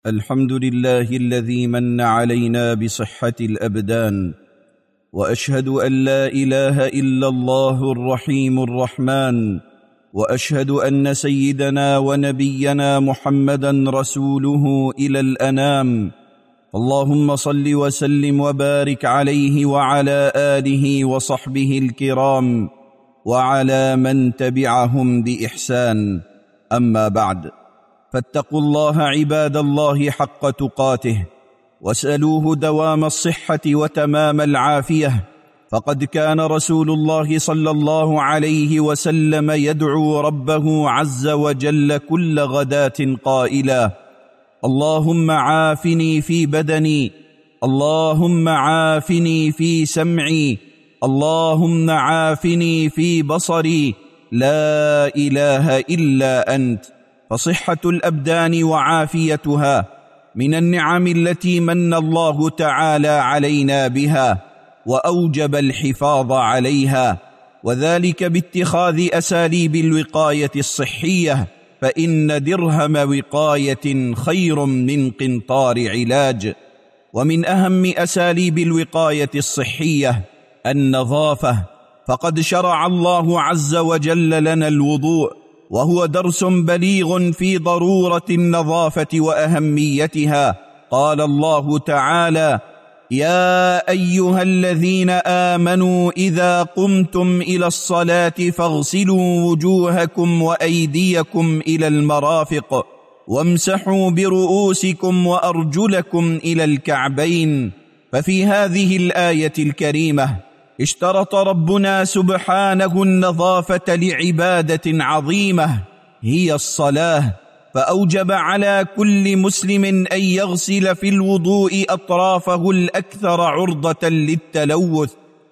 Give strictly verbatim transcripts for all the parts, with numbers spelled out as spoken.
الحمد لله الذي من علينا بصحة الأبدان، وأشهد أن لا إله إلا الله الرحيم الرحمن، وأشهد أن سيدنا ونبينا محمدًا رسوله إلى الأنام. اللهم صل وسلم وبارك عليه وعلى آله وصحبه الكرام وعلى من تبعهم بإحسان. أما بعد، فاتقوا الله عباد الله حق تقاته، واسألوه دوام الصحة وتمام العافية، فقد كان رسول الله صلى الله عليه وسلم يدعو ربه عز وجل كل غداة قائلا: اللهم عافني في بدني، اللهم عافني في سمعي، اللهم عافني في بصري، لا إله إلا أنت. فصحة الأبدان وعافيتها من النعم التي من الله تعالى علينا بها، وأوجب الحفاظ عليها، وذلك باتخاذ أساليب الوقاية الصحية، فإن درهم وقاية خير من قنطار علاج. ومن أهم أساليب الوقاية الصحية النظافة، فقد شرع الله عز وجل لنا الوضوء، وهو درس بليغ في ضرورة النظافة وأهميتها. قال الله تعالى: يا أيها الذين آمنوا إذا قمتم إلى الصلاة فاغسلوا وجوهكم وأيديكم إلى المرافق وامسحوا برؤوسكم وأرجلكم إلى الكعبين. ففي هذه الآية الكريمة اشترط ربنا سبحانه النظافة لعبادة عظيمة هي الصلاة، فأوجب على كل مسلم أن يغسل في الوضوء أطرافه الأكثر عرضة للتلوث،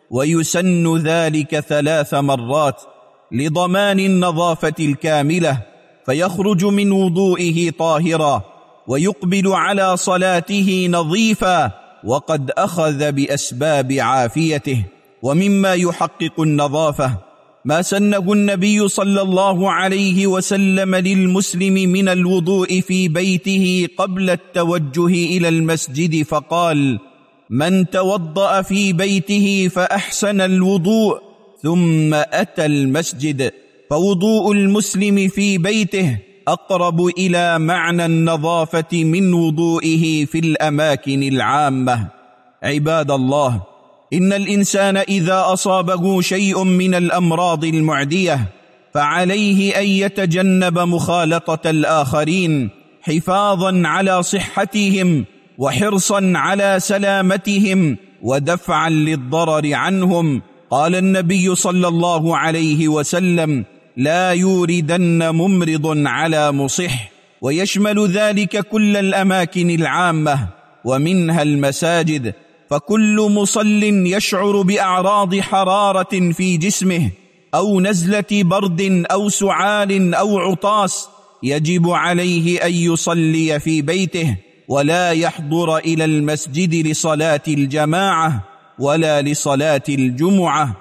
ويسن ذلك ثلاث مرات لضمان النظافة الكاملة، فيخرج من وضوئه طاهرا ويقبل على صلاته نظيفا وقد أخذ بأسباب عافيته. ومما يحقق النظافة ما سنه النبي صلى الله عليه وسلم للمسلم من الوضوء في بيته قبل التوجه إلى المسجد، فقال: من توضأ في بيته فأحسن الوضوء ثم أتى المسجد، فوضوء المسلم في بيته أقرب إلى معنى النظافة من وضوئه في الأماكن العامة. عباد الله، إن الإنسان إذا أصابه شيء من الأمراض المعدية فعليه أن يتجنب مخالطة الآخرين حفاظا على صحتهم وحرصا على سلامتهم ودفعا للضرر عنهم. قال النبي صلى الله عليه وسلم: لا يوردن ممرض على مصح، ويشمل ذلك كل الأماكن العامة ومنها المساجد. فكل مصل يشعر بأعراض حرارة في جسمه أو نزلة برد أو سعال أو عطاس يجب عليه أن يصلي في بيته، ولا يحضر إلى المسجد لصلاة الجماعة ولا لصلاة الجمعة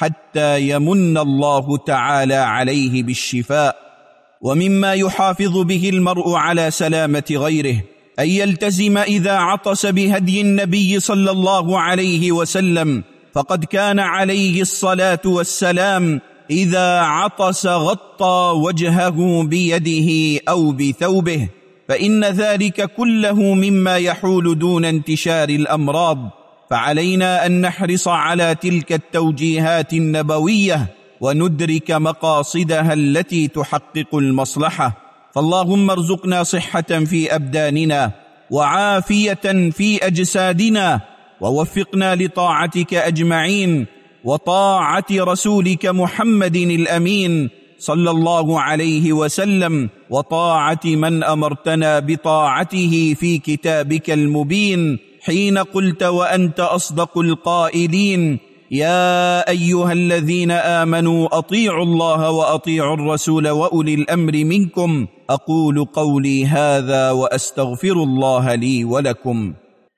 حتى يمن الله تعالى عليه بالشفاء. ومما يحافظ به المرء على سلامة غيره أن يلتزم إذا عطس بهدي النبي صلى الله عليه وسلم، فقد كان عليه الصلاة والسلام إذا عطس غطى وجهه بيده أو بثوبه، فإن ذلك كله مما يحول دون انتشار الأمراض. فعلينا أن نحرص على تلك التوجيهات النبوية وندرك مقاصدها التي تحقق المصلحة. فاللهم ارزقنا صحة في أبداننا وعافية في أجسادنا، ووفقنا لطاعتك أجمعين وطاعة رسولك محمد الأمين صلى الله عليه وسلم، وطاعة من أمرتنا بطاعته في كتابك المبين حين قلت وأنت أصدق القائلين: يا أيها الذين آمنوا أطيعوا الله وأطيعوا الرسول وأولي الأمر منكم. أقول قولي هذا وأستغفر الله لي ولكم.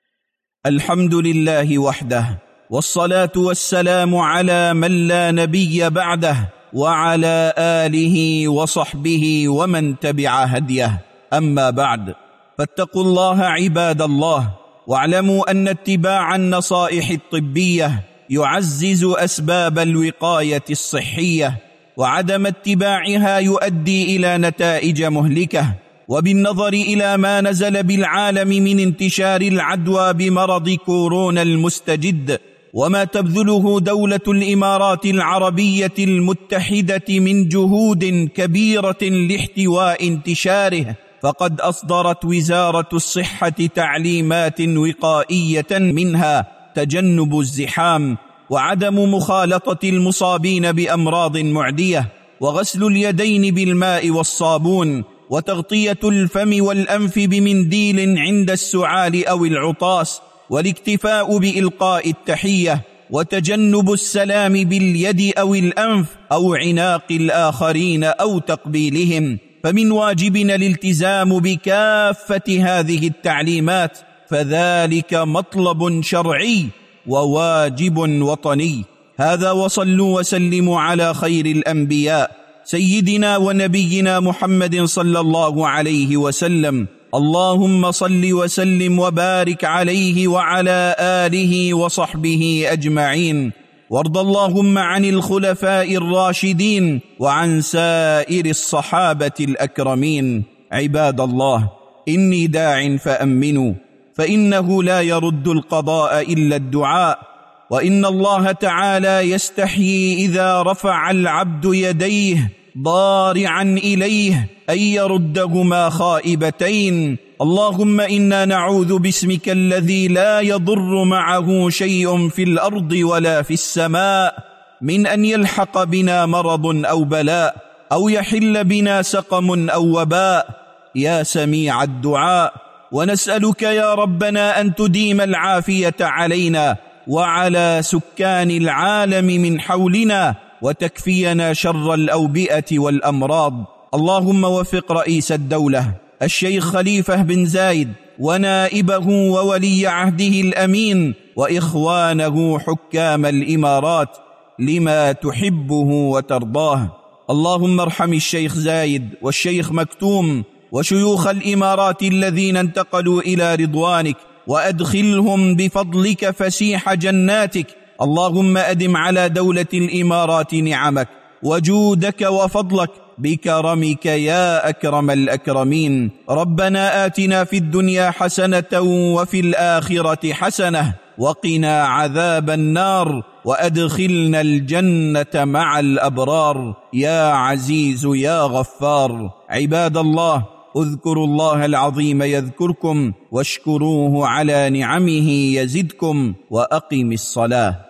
الحمد لله وحده، والصلاة والسلام على من لا نبي بعده، وعلى آله وصحبه ومن تبع هديه. أما بعد، فاتقوا الله عباد الله، واعلموا أن اتباع النصائح الطبية يعزز أسباب الوقاية الصحية، وعدم اتباعها يؤدي إلى نتائج مهلكة. وبالنظر إلى ما نزل بالعالم من انتشار العدوى بمرض كورونا المستجد، وما تبذله دولة الإمارات العربية المتحدة من جهود كبيرة لاحتواء انتشاره، فقد أصدرت وزارة الصحة تعليمات وقائية، منها تجنب الزحام، وعدم مخالطة المصابين بأمراض معدية، وغسل اليدين بالماء والصابون، وتغطية الفم والأنف بمنديل عند السعال أو العطاس، والاكتفاء بإلقاء التحية، وتجنب السلام باليد أو الأنف أو عناق الآخرين أو تقبيلهم. فمن واجبنا الالتزام بكافة هذه التعليمات، فذلك مطلب شرعي وواجب وطني. هذا، وصلوا وسلموا على خير الأنبياء سيدنا ونبينا محمد صلى الله عليه وسلم. اللهم صل وسلم وبارك عليه وعلى آله وصحبه أجمعين، وارض اللهم عن الخلفاء الراشدين وعن سائر الصحابة الأكرمين. عباد الله، إني داع فأمنوا، فإنه لا يرد القضاء إلا الدعاء، وإن الله تعالى يستحيي إذا رفع العبد يديه ضارعا إليه أن يردهما خائبتين. اللهم إنا نعوذ باسمك الذي لا يضر معه شيء في الأرض ولا في السماء من أن يلحق بنا مرض أو بلاء، أو يحل بنا سقم أو وباء، يا سميع الدعاء. ونسألك يا ربنا أن تديم العافية علينا وعلى سكان العالم من حولنا، وتكفينا شر الأوبئة والأمراض. اللهم وفق رئيس الدولة الشيخ خليفة بن زايد ونائبه وولي عهده الأمين وإخوانه حكام الإمارات لما تحبه وترضاه. اللهم ارحم الشيخ زايد والشيخ مكتوم وشيوخ الإمارات الذين انتقلوا إلى رضوانك، وأدخلهم بفضلك فسيح جناتك. اللهم أدم على دولة الإمارات نعمك وجودك وفضلك بكرمك يا أكرم الأكرمين. ربنا آتنا في الدنيا حسنة وفي الآخرة حسنة وقنا عذاب النار، وأدخلنا الجنة مع الأبرار يا عزيز يا غفار. عباد الله، اذكروا الله العظيم يذكركم، واشكروه على نعمه يزدكم، وأقم الصلاة.